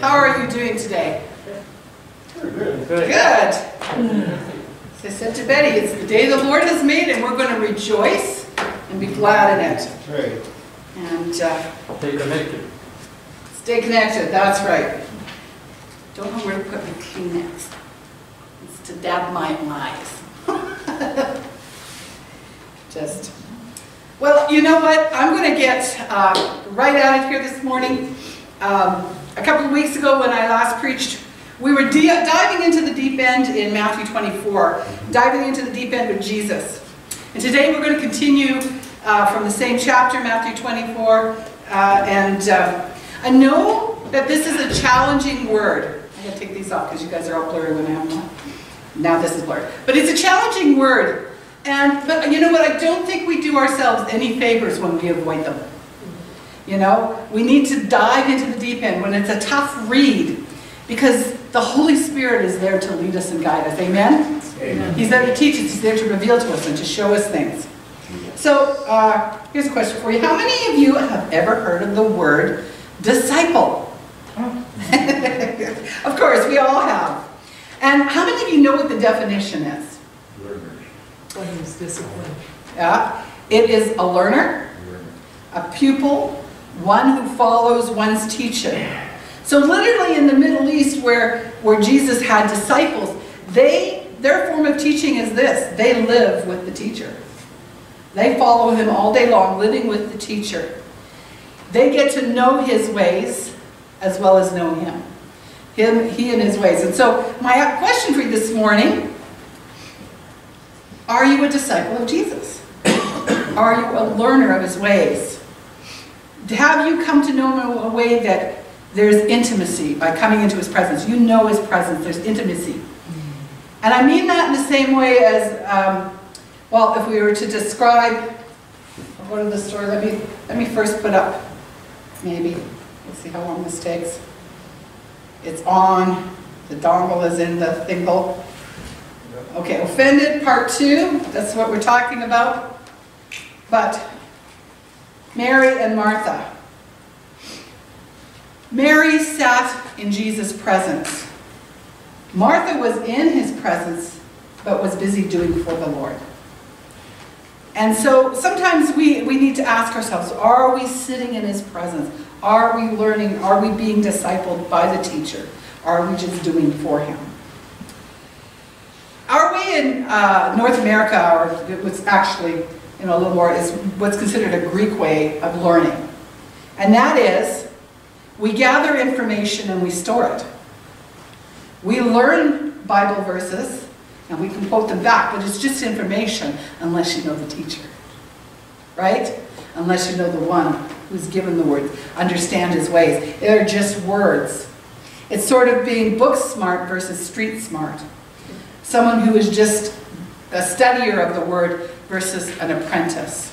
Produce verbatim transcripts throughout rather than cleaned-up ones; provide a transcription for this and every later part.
How are you doing today? Good. Good. As I said to Betty, it's the day the Lord has made, and we're going to rejoice and be glad in it. That's right. And uh, Stay connected. stay connected, that's right. Don't know where to put my Kleenex. It's to dab my eyes. Just, well, you know what? I'm going to get uh, right out of here this morning. Um, a couple of weeks ago when I last preached, we were diving into the deep end in Matthew twenty-four, diving into the deep end with Jesus. And today we're going to continue uh, from the same chapter, Matthew twenty-four. Uh, and uh, I know that this is a challenging word. I'm going to take these off because you guys are all blurry when I have them. Now this is blurred. But it's a challenging word. And, but you know what? I don't think we do ourselves any favors when we avoid them. You know, we need to dive into the deep end when it's a tough read, because the Holy Spirit is there to lead us and guide us. Amen? Amen. He's there to teach us. He's there to reveal to us and to show us things. So, uh, here's a question for you. How many of you have ever heard of the word disciple? Of course, we all have. And how many of you know what the definition is? One who's disciplined. Yeah. It is a learner, a pupil, one who follows one's teaching. So literally in the Middle East where, where Jesus had disciples, they, their form of teaching is this. They live with the teacher. They follow him all day long, living with the teacher. They get to know his ways as well as know him. Him, he and his ways. And so my question for you this morning, are you a disciple of Jesus? Are you a learner of his ways? Have you come to know him in a way that there's intimacy by coming into his presence? You know his presence, there's intimacy. And I mean that in the same way as, um, well, if we were to describe, I'll go to the story, let me, let me first put up, maybe, let's see how long this takes. It's on, the dongle is in the thingle. Okay, offended, part two, that's what we're talking about. But Mary and Martha. Mary sat in Jesus' presence. Martha was in his presence, but was busy doing for the Lord. And so sometimes we, we need to ask ourselves, are we sitting in his presence? Are we learning? Are we being discipled by the teacher? Are we just doing for him? Our way in uh, North America, or it was actually you know, a little more, is what's considered a Greek way of learning. And that is, we gather information and we store it. We learn Bible verses, and we can quote them back, but it's just information unless you know the teacher. Right? Unless you know the one who's given the words, understand his ways. They're just words. It's sort of being book smart versus street smart. Someone who is just a studier of the word versus an apprentice.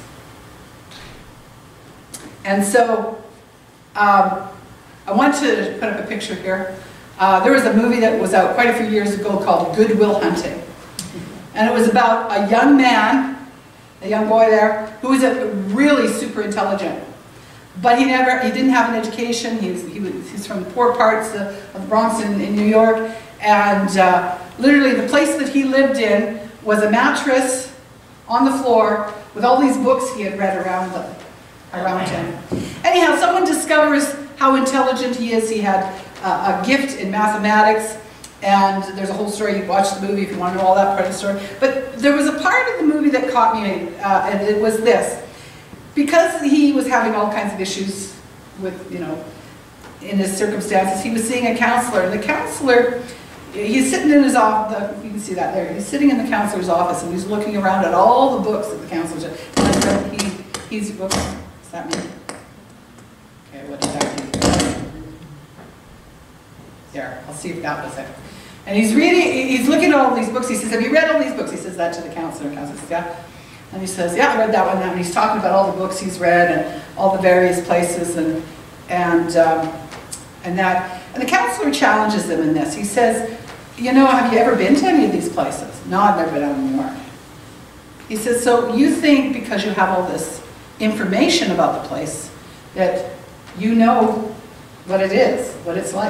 And so, um, I want to put up a picture here. Uh, there was a movie that was out quite a few years ago called Good Will Hunting. And it was about a young man, a young boy there, who was a really super intelligent. But he never, he didn't have an education. He was, he was he's from the poor parts of, of the Bronx in, in New York. And uh, literally the place that he lived in was a mattress on the floor with all these books he had read around, them, around him. Anyhow, someone discovers how intelligent he is. He had uh, a gift in mathematics, and there's a whole story. You watch the movie if you want to know all that part of the story. But there was a part of the movie that caught me, uh, and it was this. Because he was having all kinds of issues with, you know, in his circumstances, he was seeing a counselor, and the counselor, he's sitting in his office, you can see that there, he's sitting in the counselor's office, and he's looking around at all the books that the counselor's, and he, he's, whoops, what's that mean? Okay, what does that mean? There, I'll see if that was it. And he's reading, he's looking at all these books, he says, have you read all these books? He says that to the counselor, and the counselor says, yeah. And he says, yeah, I read that one, and he's talking about all the books he's read, and all the various places, and, and, um, and that. And the counselor challenges him in this. He says, you know, have you ever been to any of these places? No, I've never been out in New York. He says, so you think because you have all this information about the place that you know what it is, what it's like.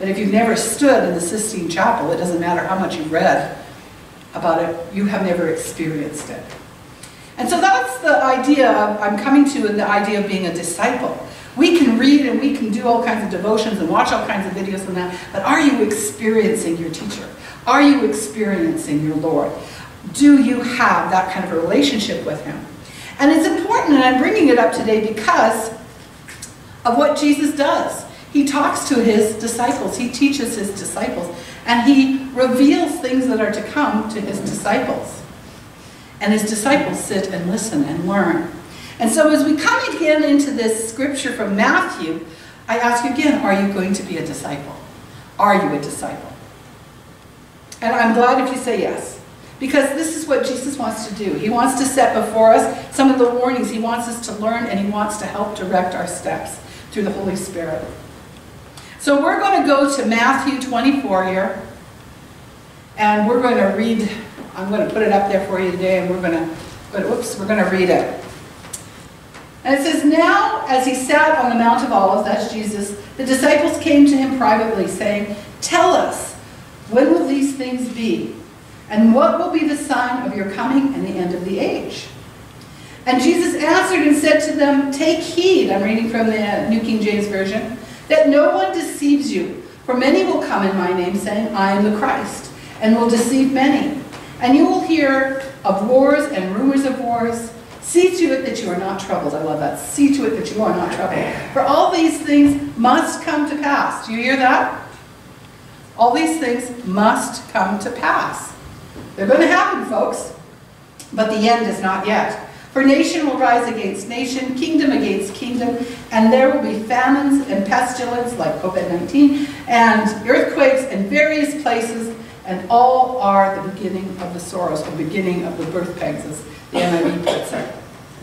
that if you've never stood in the Sistine Chapel, it doesn't matter how much you've read about it, you have never experienced it. And so that's the idea of, I'm coming to the idea of being a disciple. We can read and we can do all kinds of devotions and watch all kinds of videos and that, but are you experiencing your teacher? Are you experiencing your Lord? Do you have that kind of a relationship with him? And it's important, and I'm bringing it up today because of what Jesus does. He talks to his disciples, he teaches his disciples, and he reveals things that are to come to his disciples. And his disciples sit and listen and learn. And so as we come again into this scripture from Matthew, I ask you again, are you going to be a disciple? Are you a disciple? And I'm glad if you say yes. Because this is what Jesus wants to do. He wants to set before us some of the warnings. He wants us to learn, and he wants to help direct our steps through the Holy Spirit. So we're going to go to Matthew twenty-four here. And we're going to read, I'm going to put it up there for you today, and we're going to, but whoops, we're going to read it. And it says, now as he sat on the Mount of Olives, that's Jesus, the disciples came to him privately, saying, tell us, when will these things be? And what will be the sign of your coming and the end of the age? And Jesus answered and said to them, take heed, I'm reading from the New King James Version, that no one deceives you. For many will come in my name, saying, I am the Christ, and will deceive many. And you will hear of wars and rumors of wars. See to it that you are not troubled. I love that. See to it that you are not troubled. For all these things must come to pass. Do you hear that? All these things must come to pass. They're going to happen, folks. But the end is not yet. For nation will rise against nation, kingdom against kingdom, and there will be famines and pestilence like COVID nineteen, and earthquakes in various places, and all are the beginning of the sorrows, the beginning of the birth pangs, as the N I V puts it.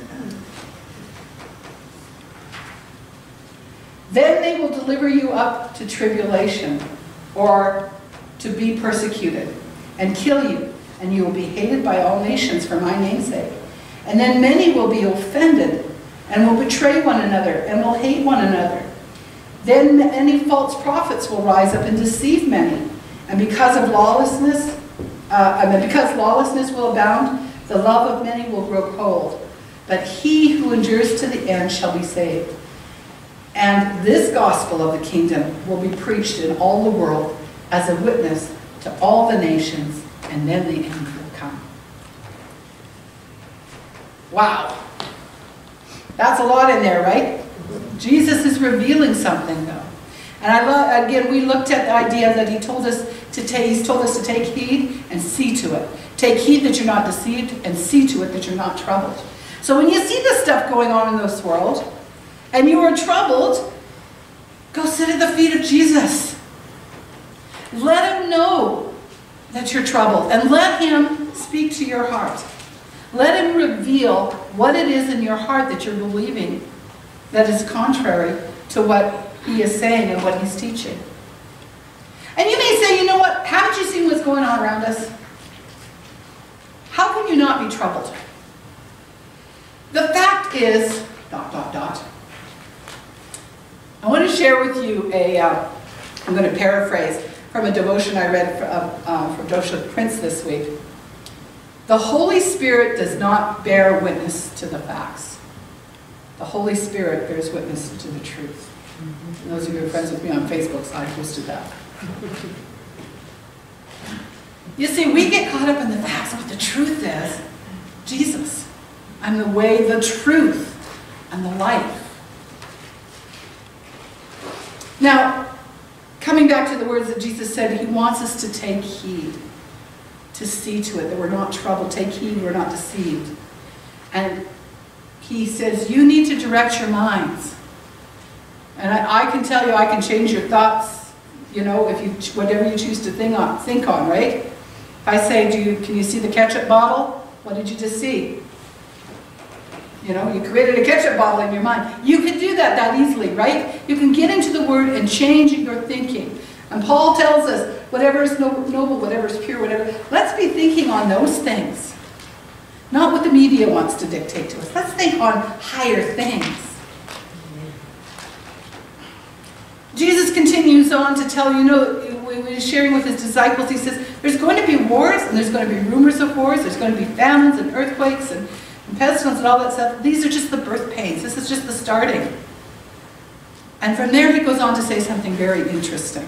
Then they will deliver you up to tribulation, or to be persecuted, and kill you, and you will be hated by all nations for my name's sake. And then many will be offended, and will betray one another, and will hate one another. Then many false prophets will rise up and deceive many. And because of lawlessness, uh, and because lawlessness will abound, the love of many will grow cold. But he who endures to the end shall be saved. And this gospel of the kingdom will be preached in all the world as a witness to all the nations, and then the end will come. Wow. That's a lot in there, right? Jesus is revealing something, though. And I love, again, we looked at the idea that he told us to take, he's told us to take heed and see to it. Take heed that you're not deceived, and see to it that you're not troubled. So when you see this stuff going on in this world, and you are troubled, go sit at the feet of Jesus. Let him know that you're troubled, and let him speak to your heart. Let him reveal what it is in your heart that you're believing that is contrary to what he is saying and what he's teaching. And you may say, you know what, haven't you seen what's going on around us? How can you not be troubled? The fact is, dot, dot, dot. I want to share with you a, uh, I'm going to paraphrase from a devotion I read from, uh, uh, from Joseph Prince this week. The Holy Spirit does not bear witness to the facts. The Holy Spirit bears witness to the truth. Mm-hmm. Those of you who are friends with me on Facebook, so I posted that. You see, we get caught up in the facts, but the truth is, Jesus. I'm the way, the truth, and the life. Now, coming back to the words that Jesus said, he wants us to take heed, to see to it that we're not troubled. Take heed, we're not deceived. And he says, you need to direct your minds. And I, I can tell you, I can change your thoughts, you know, if you, whatever you choose to think on, think on, right? If I say, do you, can you see the ketchup bottle? What did you just see? You know, you created a ketchup bottle in your mind. You can do that that easily, right? You can get into the Word and change your thinking. And Paul tells us, whatever is noble, whatever is pure, whatever, let's be thinking on those things. Not what the media wants to dictate to us. Let's think on higher things. Jesus continues on to tell, you know, when he's sharing with his disciples, he says, there's going to be wars, and there's going to be rumors of wars, there's going to be famines and earthquakes and, and pestilence and all that stuff. These are just the birth pains. This is just the starting. And from there he goes on to say something very interesting.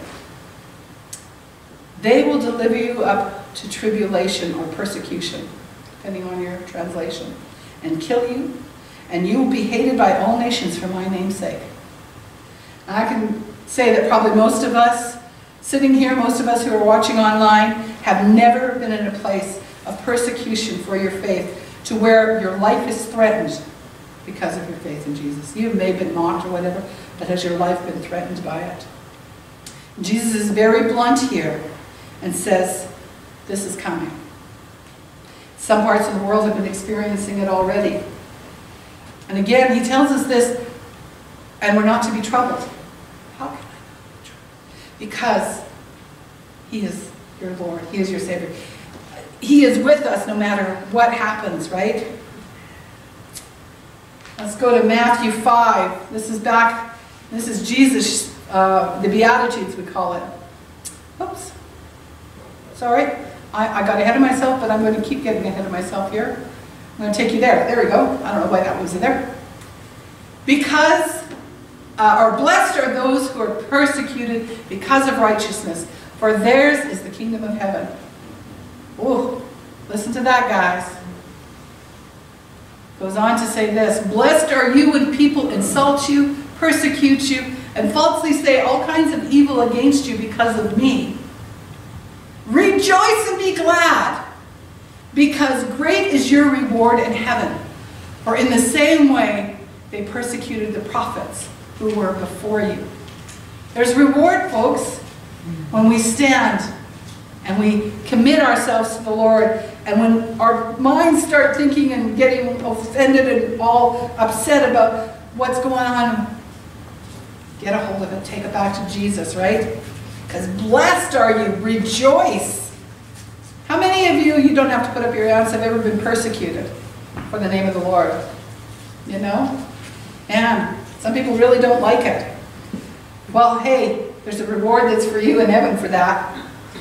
They will deliver you up to tribulation or persecution, depending on your translation, and kill you, and you will be hated by all nations for my name's sake. And I can say that probably most of us sitting here, most of us who are watching online, have never been in a place of persecution for your faith to where your life is threatened because of your faith in Jesus. You may have been mocked or whatever, but has your life been threatened by it? Jesus is very blunt here and says, this is coming. Some parts of the world have been experiencing it already. And again, he tells us this, and we're not to be troubled. How can I not be troubled? Because he is your Lord. He is your Savior. He is with us no matter what happens, right? Let's go to Matthew five. This is back, this is Jesus, uh, the Beatitudes we call it. Oops. Sorry. I, I got ahead of myself, but I'm going to keep getting ahead of myself here. I'm going to take you there. There we go. I don't know why that was in there. Because, uh, or blessed are those who are persecuted because of righteousness, for theirs is the kingdom of heaven. Oh, listen to that, guys. Goes on to say this, blessed are you when people insult you, persecute you, and falsely say all kinds of evil against you because of me. Rejoice and be glad, because great is your reward in heaven. For in the same way they persecuted the prophets who were before you. There's reward, folks, when we stand and we commit ourselves to the Lord, and when our minds start thinking and getting offended and all upset about what's going on, get a hold of it, take it back to Jesus, right? Because blessed are you, rejoice. How many of you, you don't have to put up your hands, have ever been persecuted for the name of the Lord? You know? And some people really don't like it. Well, hey, there's a reward that's for you in heaven for that.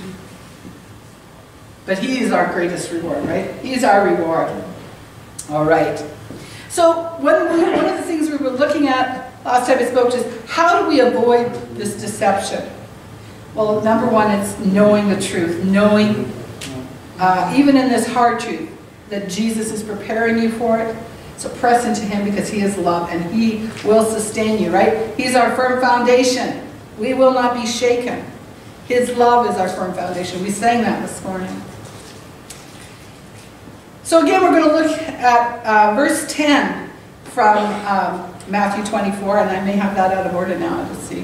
But he is our greatest reward, right? He's our reward. All right. So one, one of the things we were looking at last time I spoke is, how do we avoid this deception? Well, number one, it's knowing the truth. Knowing, uh, even in this hard truth, that Jesus is preparing you for it. So press into him because he is love and he will sustain you, right? He's our firm foundation. We will not be shaken. His love is our firm foundation. We sang that this morning. So again, we're going to look at uh, verse ten from um, Matthew twenty-four, and I may have that out of order now. Let's see.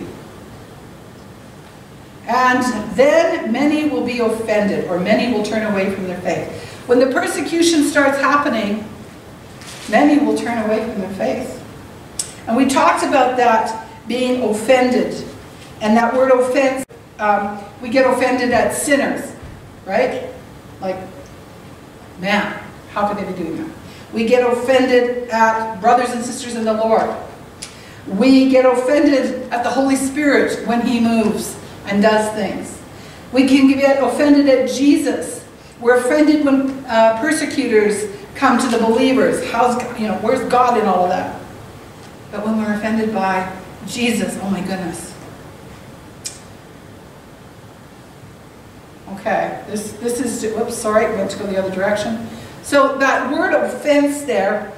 And then many will be offended, or many will turn away from their faith. When the persecution starts happening, many will turn away from their faith. And we talked about that being offended. And that word offense, um, we get offended at sinners, right? Like, man, how could they be doing that? We get offended at brothers and sisters in the Lord. We get offended at the Holy Spirit when he moves and does things. We can get offended at Jesus. We're offended when uh, persecutors come to the believers. How's, you know, where's God in all of that? But when we're offended by Jesus, oh my goodness. Okay, this, this is, whoops, sorry, we have to go the other direction. So that word offense there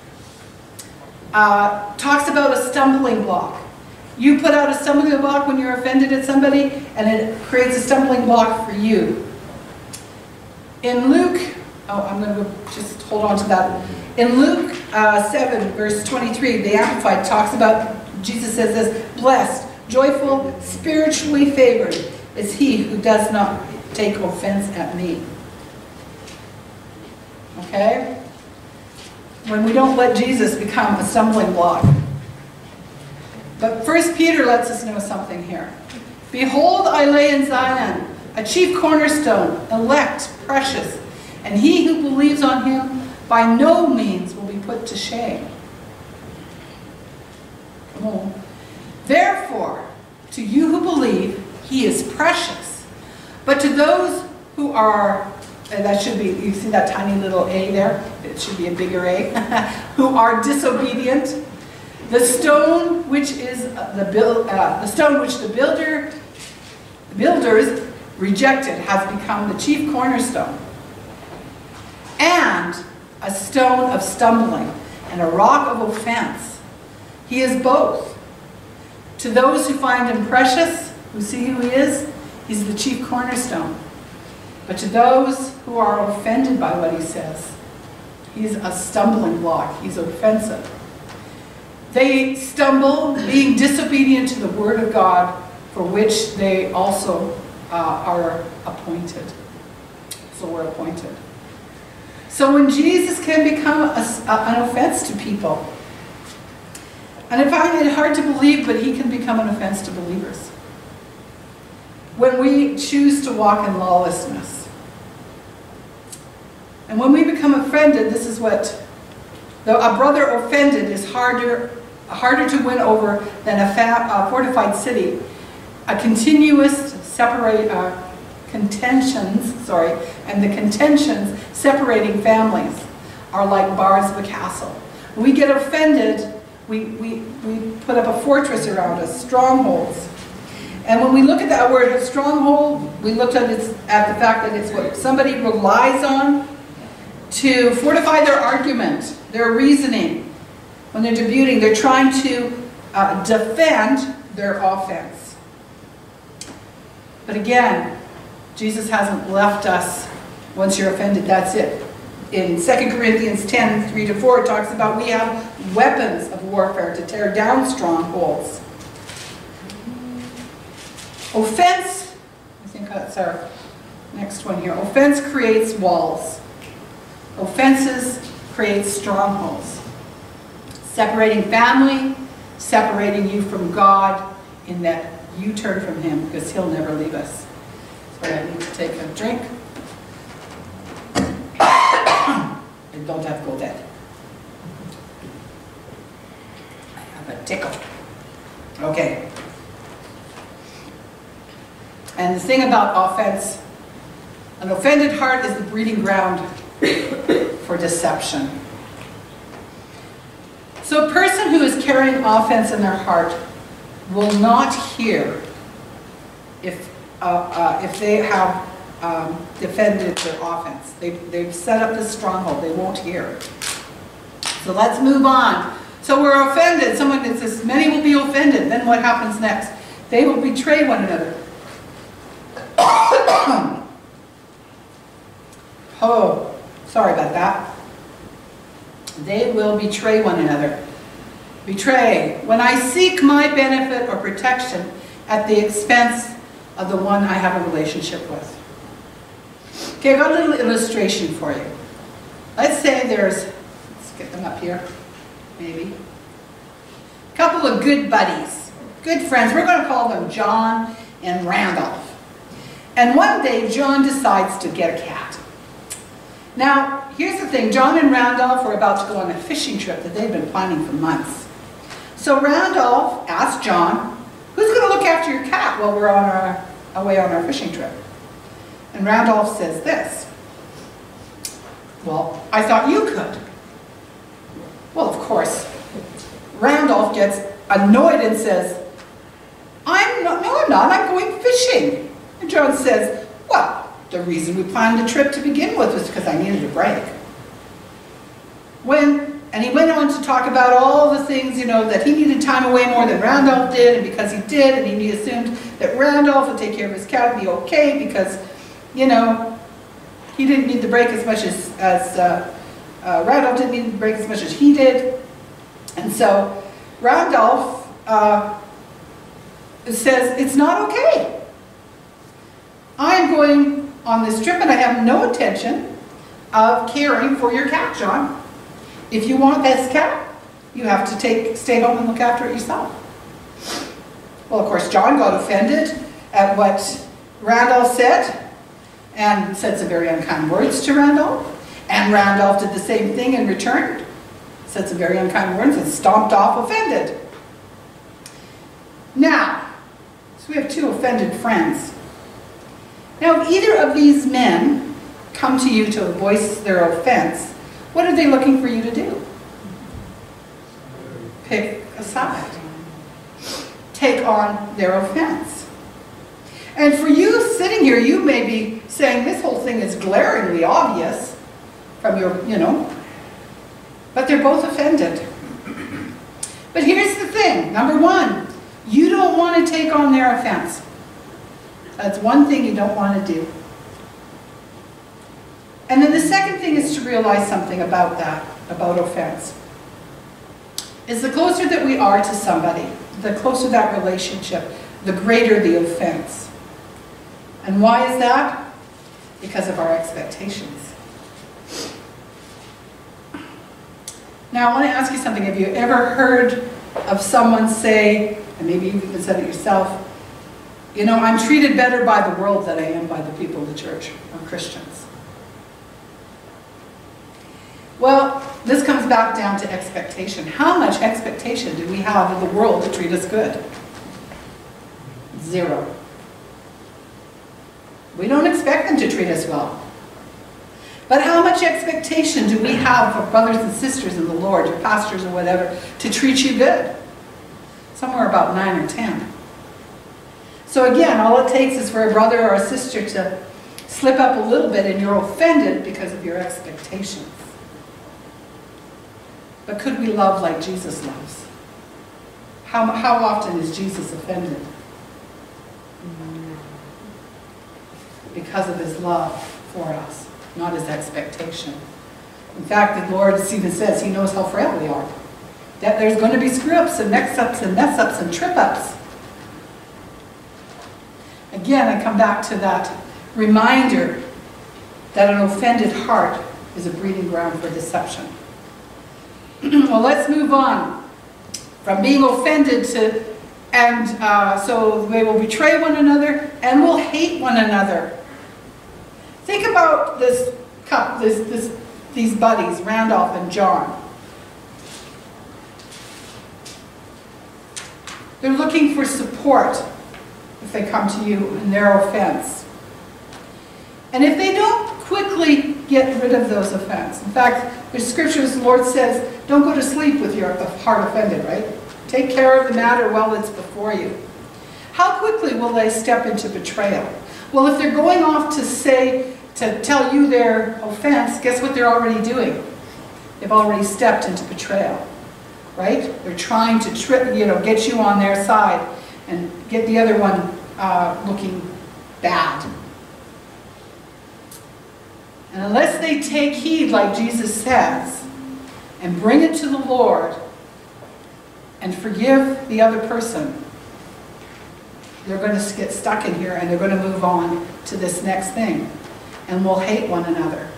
uh, talks about a stumbling block. You put out a stumbling block when you're offended at somebody, and it creates a stumbling block for you. In Luke, oh, I'm going to go, just hold on to that. In Luke uh, seven, verse twenty-three, the Amplified talks about, Jesus says this, blessed, joyful, spiritually favored is he who does not take offense at me. Okay? When we don't let Jesus become a stumbling block. But First Peter lets us know something here. Behold, I lay in Zion a chief cornerstone, elect, precious, and he who believes on him by no means will be put to shame. Come on. Therefore, To you who believe, he is precious. But to those who are, and that should be, you see that tiny little A there? It should be a bigger A. Who are disobedient. The stone which is the build, uh, the stone which the builder, builders rejected has become the chief cornerstone, and a stone of stumbling and a rock of offense. He is both. To those who find him precious, who see who he is, he's the chief cornerstone. But to those who are offended by what he says, he's a stumbling block. He's offensive. They stumble, being disobedient to the word of God, for which they also uh, are appointed. So we're appointed. So when Jesus can become a, a, an offense to people, and I find it hard to believe, but he can become an offense to believers. When we choose to walk in lawlessness. And when we become offended, this is what, the, a brother offended is harder, harder to win over than a, fa, a fortified city. A continuous separate, uh, contentions, sorry, and the contentions separating families are like bars of a castle. When we get offended, we, we, we put up a fortress around us, strongholds. And when we look at that word stronghold, we looked at, its, at the fact that it's what somebody relies on to fortify their argument, their reasoning. When they're debuting, they're trying to uh, defend their offense. But again, Jesus hasn't left us. Once you're offended, that's it. In Second Corinthians ten, three to four, it talks about we have weapons of warfare to tear down strongholds. Offense, I think that's our next one here. Offense creates walls. Offenses create strongholds. Separating family, separating you from God, in that you turn from him, because he'll never leave us. Sorry, I need to take a drink. I don't have to go dead. I have a tickle. Okay. And the thing about offense, an offended heart is the breeding ground for deception. So a person who is carrying offense in their heart will not hear if, uh, uh, if they have um, defended their offense. They've, they've set up this stronghold. They won't hear. So let's move on. So we're offended. Someone that says, many will be offended. Then what happens next? They will betray one another. Oh, sorry about that. They will betray one another. Betray. When I seek my benefit or protection at the expense of the one I have a relationship with. Okay, I've got a little illustration for you. Let's say there's, let's get them up here, maybe. A couple of good buddies, good friends. We're going to call them John and Randolph. And one day, John decides to get a cat. Now, here's the thing. John and Randolph were about to go on a fishing trip that they've been planning for months. So Randolph asked John, who's going to look after your cat while we're on our, away on our fishing trip? And Randolph says this. Well, I thought you could. Well, of course, Randolph gets annoyed and says, I'm not, no, I'm not. I'm going fishing. And John says, well, the reason we planned the trip to begin with was because I needed a break. When, and he went on to talk about all the things, you know, that he needed time away more than Randolph did, and because he did, and he assumed that Randolph would take care of his cat and be okay because, you know, he didn't need the break as much as, as uh, uh, Randolph didn't need the break as much as he did. And so Randolph uh, says, it's not okay. I'm going on this trip and I have no intention of caring for your cat, John. If you want this cat, you have to take, stay home and look after it yourself. Well, of course, John got offended at what Randolph said and said some very unkind words to Randolph. And Randolph did the same thing in return, said some very unkind words and stomped off offended. Now, So we have two offended friends. Now, if either of these men come to you to voice their offense, what are they looking for you to do? Pick a side. Take on their offense. And for you sitting here, you may be saying this whole thing is glaringly obvious from your, you know, but they're both offended. But here's the thing. Number one, you don't want to take on their offense. That's one thing you don't want to do. And then the second thing is to realize something about that, about offense. Is the closer that we are to somebody, the closer that relationship, the greater the offense. And why is that? Because of our expectations. Now I want to ask you something. Have you ever heard of someone say, and maybe you've even said it yourself, you know, I'm treated better by the world than I am by the people of the church, or Christians? Well, this comes back down to expectation. How much expectation do we have of the world to treat us good? Zero. We don't expect them to treat us well. But how much expectation do we have of brothers and sisters in the Lord, your pastors or whatever, to treat you good? Somewhere about nine or ten. So again, all it takes is for a brother or a sister to slip up a little bit and you're offended because of your expectations. But could we love like Jesus loves? How, how often is Jesus offended? Because of his love for us, not his expectation. In fact, the Lord even says he knows how frail we are. That there's going to be screw-ups and mix-ups and mess-ups and trip-ups. Again, I come back to that reminder that an offended heart is a breeding ground for deception. Well, let's move on from being offended to, and uh, so they will betray one another and will hate one another. Think about this couple, this, this, these buddies, Randolph and John. They're looking for support if they come to you in their offense. And if they don't quickly get rid of those offenses. In fact, the scriptures, the Lord says, don't go to sleep with your heart offended, right? Take care of the matter while it's before you. How quickly will they step into betrayal? Well, if they're going off to say, to tell you their offense, guess what they're already doing? They've already stepped into betrayal, right? They're trying to trip, you know, get you on their side and get the other one uh, looking bad. And unless they take heed, like Jesus says, and bring it to the Lord and forgive the other person, they're going to get stuck in here and they're going to move on to this next thing and will hate one another.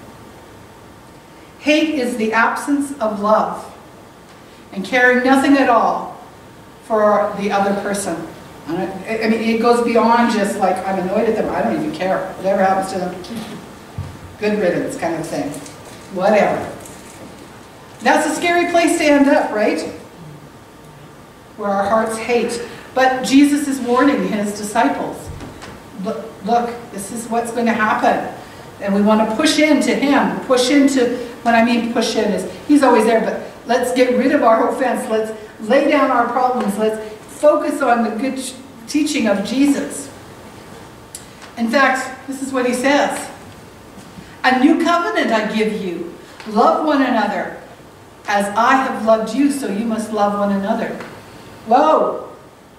Hate is the absence of love and caring nothing at all for the other person. And I, I mean, it goes beyond just like, I'm annoyed at them, I don't even care. Whatever happens to them, good riddance kind of thing. Whatever. That's a scary place to end up, right? Where our hearts hate. But Jesus is warning his disciples. Look, look, this is what's going to happen. And we want to push into him. Push into, when I mean push in is, he's always there, but let's get rid of our offense. Let's lay down our problems. Let's focus on the good teaching of Jesus. In fact, this is what he says. A new covenant I give you. Love one another. As I have loved you, so you must love one another. Whoa.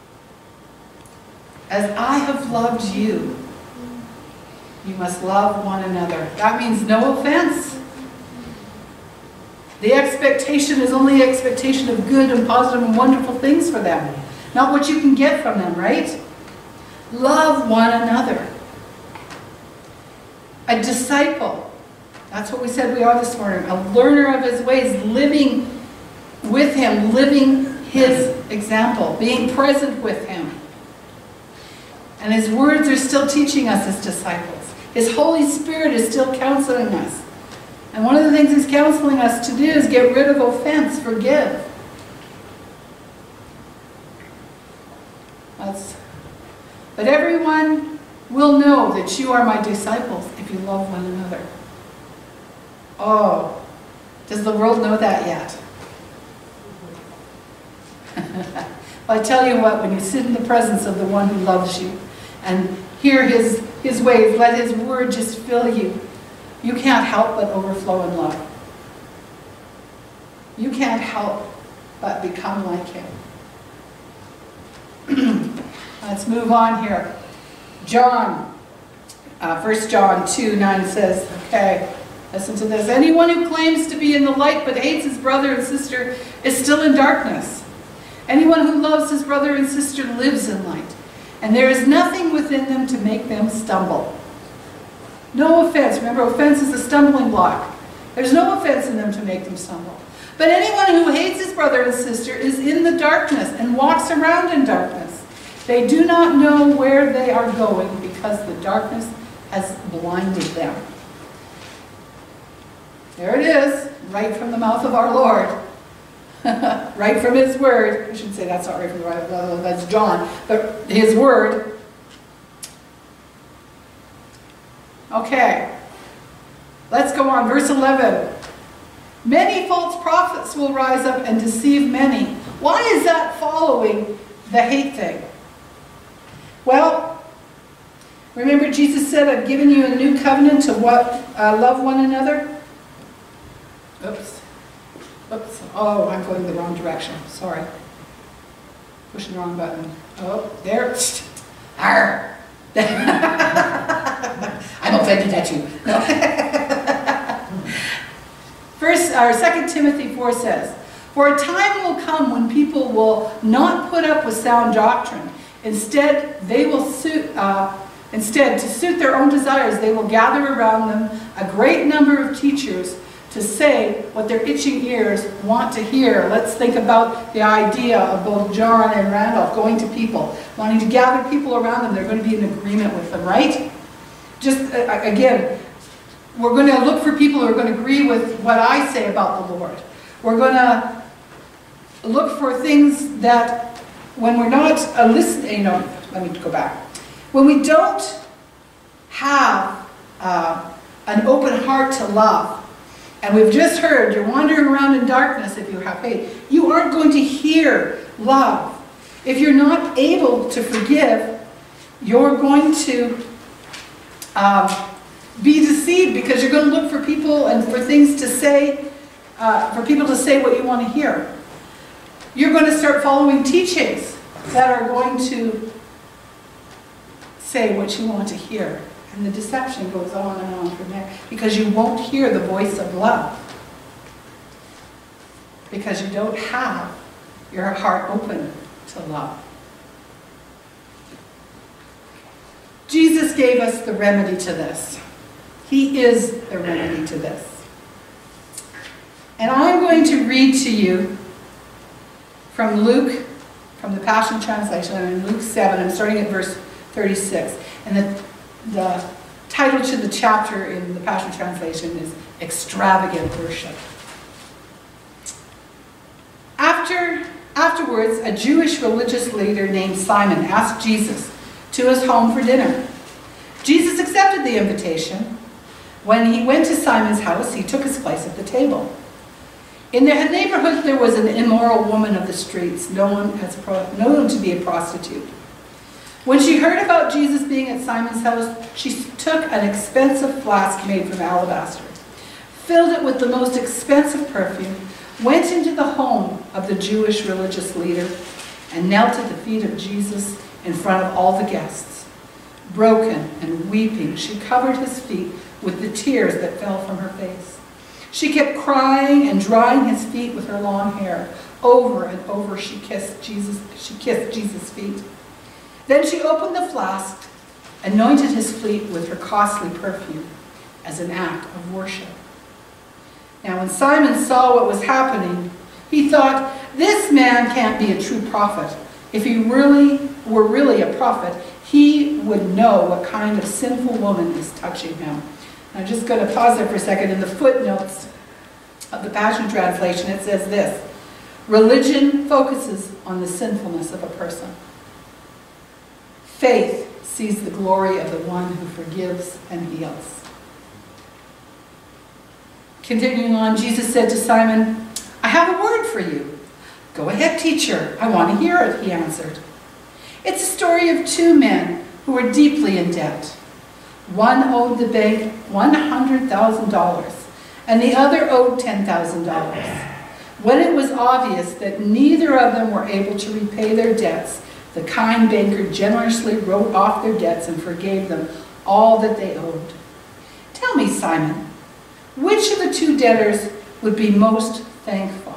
As I have loved you, you must love one another. That means no offense. The expectation is only expectation of good and positive and wonderful things for them. Not what you can get from them, right? Love one another. A disciple. That's what we said we are this morning. A learner of his ways, living with him, living his example, being present with him. And his words are still teaching us as disciples. His Holy Spirit is still counseling us. And one of the things he's counseling us to do is get rid of offense, forgive. That's But everyone will know that you are my disciples if you love one another. Oh, does the world know that yet? Well, I tell you what, when you sit in the presence of the one who loves you and hear his, his ways, let his word just fill you, you can't help but overflow in love. You can't help but become like him. Let's move on here. John, uh, First John two nine says, okay, listen to this. Anyone who claims to be in the light but hates his brother and sister is still in darkness. Anyone who loves his brother and sister lives in light, and there is nothing within them to make them stumble. No offense. Remember, offense is a stumbling block. There's no offense in them to make them stumble. But anyone who hates his brother and sister is in the darkness and walks around in darkness. They do not know where they are going because the darkness has blinded them. There it is, right from the mouth of our Lord. Right from his word. I shouldn't say that's not right from the right, that's John. But his word. Okay. Let's go on. Verse eleven. Many false prophets will rise up and deceive many. Why is that following the hate thing? Well, remember Jesus said, I've given you a new covenant to what? Uh, love one another? Oops. Oops. Oh, I'm going the wrong direction. Sorry. Pushing the wrong button. Oh, there. Arr. I'm offended at you. No. First, or Second Timothy four says, for a time will come when people will not put up with sound doctrine. Instead, they will suit, uh, instead, to suit their own desires, they will gather around them a great number of teachers to say what their itching ears want to hear. Let's think about the idea of both John and Randolph going to people, wanting to gather people around them. They're going to be in agreement with them, right? Just, uh, again, we're going to look for people who are going to agree with what I say about the Lord. We're going to look for things that when we're not a listening, you know, let me go back. When we don't have uh, an open heart to love, and we've just heard you're wandering around in darkness if you have faith, you aren't going to hear love. If you're not able to forgive, you're going to um, be deceived because you're going to look for people and for things to say, uh, for people to say what you want to hear. You're going to start following teachings that are going to say what you want to hear. And the deception goes on and on from there because you won't hear the voice of love. Because you don't have your heart open to love. Jesus gave us the remedy to this. He is the remedy to this. And I'm going to read to you from Luke, from the Passion Translation. I'm in Luke seven. I'm starting at verse thirty-six. And the, the title to the chapter in the Passion Translation is Extravagant Worship. After, afterwards, a Jewish religious leader named Simon asked Jesus to his home for dinner. Jesus accepted the invitation. When he went to Simon's house, he took his place at the table. In their neighborhood, there was an immoral woman of the streets, known, as pro, known to be a prostitute. When she heard about Jesus being at Simon's house, she took an expensive flask made from alabaster, filled it with the most expensive perfume, went into the home of the Jewish religious leader, and knelt at the feet of Jesus in front of all the guests. Broken and weeping, she covered his feet with the tears that fell from her face. She kept crying and drying his feet with her long hair. Over and over she kissed Jesus, she kissed Jesus' feet. Then she opened the flask, anointed his feet with her costly perfume as an act of worship. Now when Simon saw what was happening, he thought, this man can't be a true prophet. If he really were really a prophet, he would know what kind of sinful woman is touching him. I'm just going to pause there for a second. In the footnotes of the Passion Translation, it says this: religion focuses on the sinfulness of a person. Faith sees the glory of the one who forgives and heals. Continuing on, Jesus said to Simon, I have a word for you. Go ahead, teacher. I want to hear it, he answered. It's a story of two men who were deeply in debt. One owed the bank one hundred thousand dollars, and the other owed ten thousand dollars. When it was obvious that neither of them were able to repay their debts, the kind banker generously wrote off their debts and forgave them all that they owed. Tell me, Simon, which of the two debtors would be most thankful?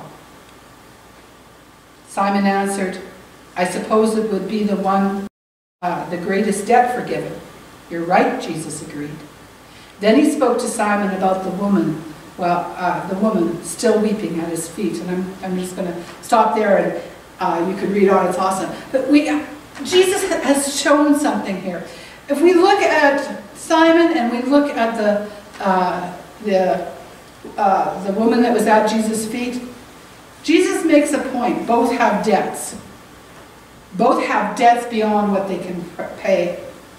Simon answered, I suppose it would be the one, uh, the greatest debt forgiven. You're right, Jesus agreed. Then he spoke to Simon about the woman, well, uh, the woman still weeping at his feet. And I'm, I'm just going to stop there, and uh, you could read on, it's awesome. But we, Jesus has shown something here. If we look at Simon and we look at the, uh, the, uh, the woman that was at Jesus' feet, Jesus makes a point. Both have debts. Both have debts beyond what they can pay.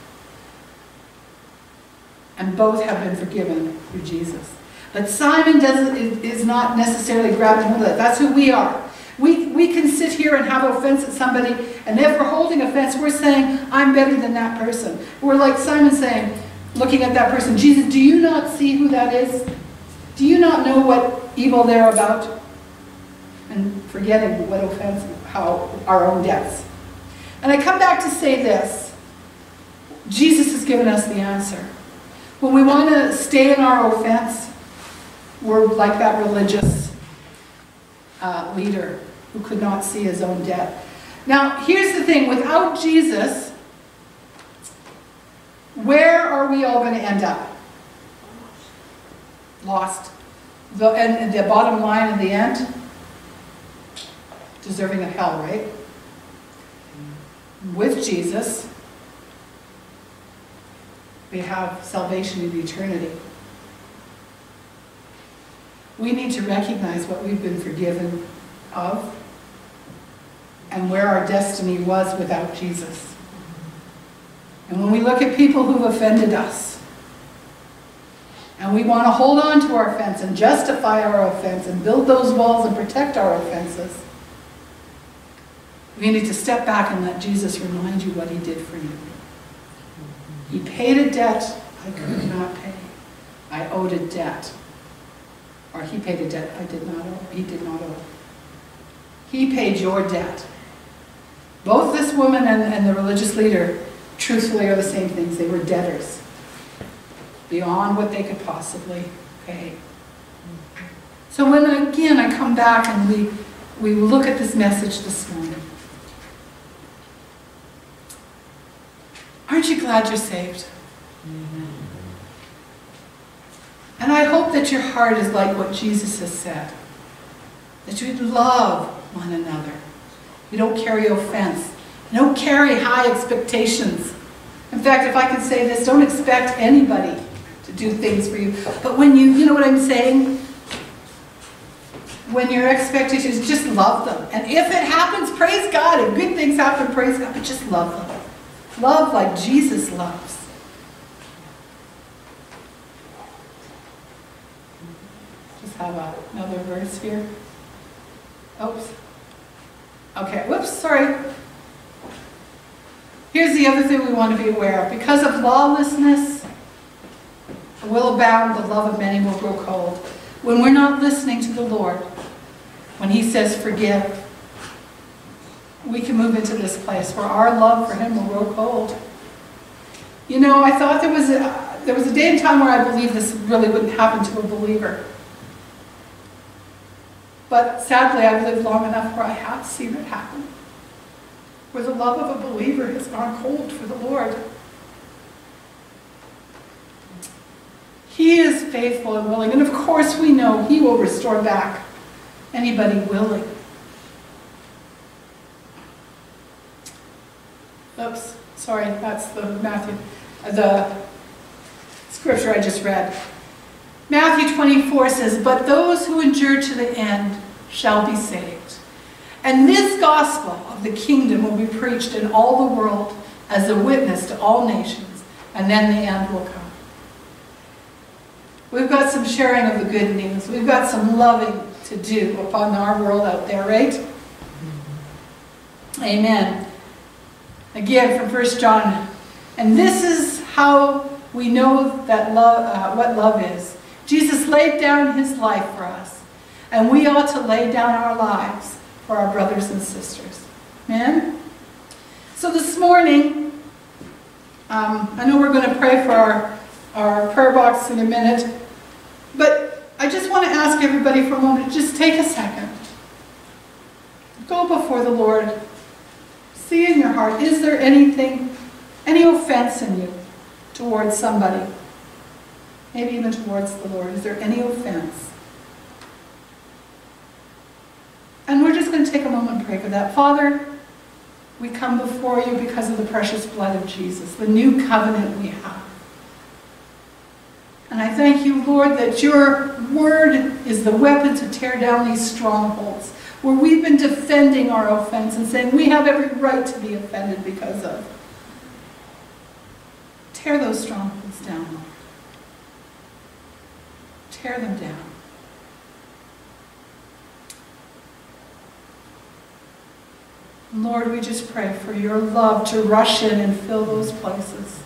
And both have been forgiven through Jesus. But Simon doesn't, is not necessarily grabbing hold of that. That's who we are. We, we can sit here and have offense at somebody, and if we're holding offense, we're saying, I'm better than that person. We're like Simon saying, looking at that person, Jesus, do you not see who that is? Do you not know what evil they're about? And forgetting what offense, how our own debts. And I come back to say this. Jesus has given us the answer. When we want to stay in our offense, we're like that religious uh, leader who could not see his own debt. Now, here's the thing. Without Jesus, where are we all going to end up? Lost. The, and the bottom line in the end, deserving of hell, right? With Jesus, we have salvation in eternity. We need to recognize what we've been forgiven of and where our destiny was without Jesus. And when we look at people who've offended us, and we want to hold on to our offense and justify our offense and build those walls and protect our offenses, we need to step back and let Jesus remind you what he did for you. He paid a debt I could not pay. I owed a debt. Or he paid a debt I did not owe. He did not owe. He paid your debt. Both this woman and, and the religious leader, truthfully, are the same things. They were debtors. Beyond what they could possibly pay. So when, again, I come back and we, we look at this message this morning, aren't you glad you're saved? Mm-hmm. And I hope that your heart is like what Jesus has said. That you love one another. You don't carry offense. You don't carry high expectations. In fact, if I could say this, don't expect anybody to do things for you. But when you, you know what I'm saying? When your expectations, just love them. And if it happens, praise God. If good things happen, praise God. But just love them. Love like Jesus loves. Just have a, another verse here. Oops. Okay, whoops, sorry. Here's the other thing we want to be aware of. Because of lawlessness will abound, the love of many will grow cold. When we're not listening to the Lord, when he says forgive, we can move into this place where our love for him will grow cold. You know, I thought there was a, there was a day and time where I believed this really wouldn't happen to a believer. But sadly, I've lived long enough where I have seen it happen. Where the love of a believer has gone cold for the Lord. He is faithful and willing. And of course we know he will restore back anybody willing. Oops, sorry, that's the Matthew, the scripture I just read. Matthew twenty-four says, but those who endure to the end shall be saved. And this gospel of the kingdom will be preached in all the world as a witness to all nations, and then the end will come. We've got some sharing of the good news. We've got some loving to do upon our world out there, right? Amen. Again, from First John. And this is how we know that love, uh, what love is. Jesus laid down his life for us. And we ought to lay down our lives for our brothers and sisters. Amen? So this morning, um, I know we're going to pray for our, our prayer box in a minute. But I just want to ask everybody for a moment, just take a second. Go before the Lord. See in your heart, is there anything, any offense in you towards somebody? Maybe even towards the Lord. Is there any offense? And we're just going to take a moment and pray for that. Father, we come before you because of the precious blood of Jesus, the new covenant we have. And I thank you, Lord, that your word is the weapon to tear down these strongholds, where we've been defending our offense and saying we have every right to be offended because of. Tear those strongholds down, Lord. Tear them down. Lord, we just pray for your love to rush in and fill those places.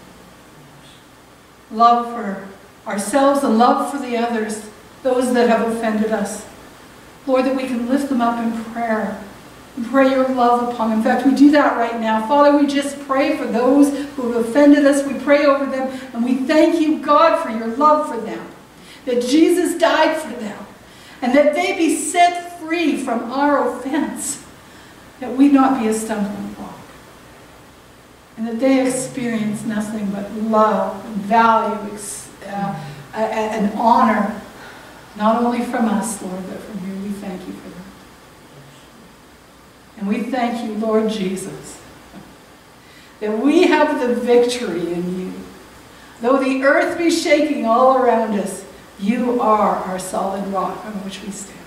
Love for ourselves and love for the others, those that have offended us. Lord, that we can lift them up in prayer and pray your love upon them. In fact, we do that right now. Father, we just pray for those who have offended us. We pray over them, and we thank you, God, for your love for them, that Jesus died for them, and that they be set free from our offense, that we not be a stumbling block, and that they experience nothing but love and value uh, and honor, not only from us, Lord, but from you. We thank you for that. And we thank you, Lord Jesus, that we have the victory in you. Though the earth be shaking all around us, you are our solid rock on which we stand.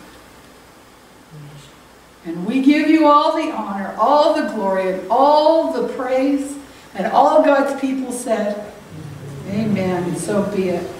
And we give you all the honor, all the glory, and all the praise. And all God's people said, amen, and so be it.